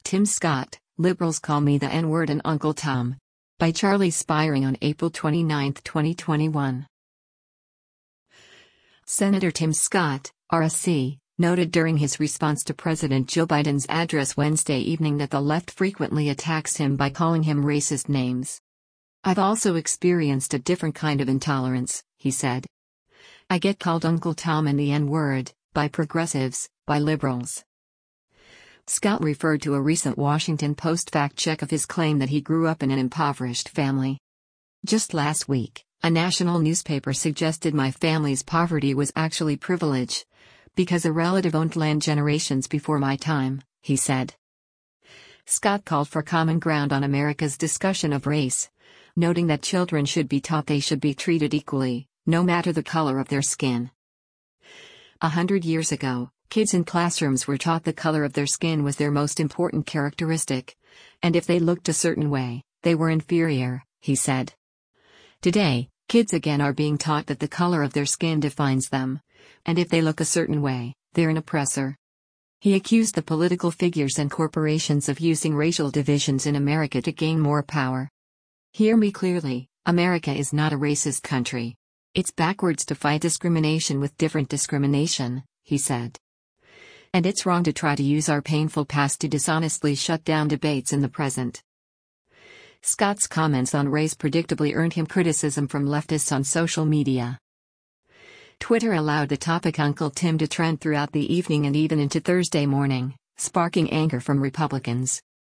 Tim Scott, Liberals Call Me the N-Word and Uncle Tom. By Charlie Spiring on April 29, 2021. Senator Tim Scott, RSC, noted during his response to President Joe Biden's address Wednesday evening that the left frequently attacks him by calling him racist names. "I've also experienced a different kind of intolerance," he said. "I get called Uncle Tom and the N-word, by progressives, by liberals." Scott referred to a recent Washington Post fact-check of his claim that he grew up in an impoverished family. "Just last week, a national newspaper suggested my family's poverty was actually privilege, because a relative owned land generations before my time," he said. Scott called for common ground on America's discussion of race, noting that children should be taught they should be treated equally, no matter the color of their skin. 100 years ago, kids in classrooms were taught the color of their skin was their most important characteristic, and if they looked a certain way, they were inferior, he said. Today, kids again are being taught that the color of their skin defines them, and if they look a certain way, they're an oppressor. He accused the political figures and corporations of using racial divisions in America to gain more power. "Hear me clearly, America is not a racist country. It's backwards to fight discrimination with different discrimination," he said. "And it's wrong to try to use our painful past to dishonestly shut down debates in the present." Scott's comments on race predictably earned him criticism from leftists on social media. Twitter allowed the topic Uncle Tim to trend throughout the evening and even into Thursday morning, sparking anger from Republicans.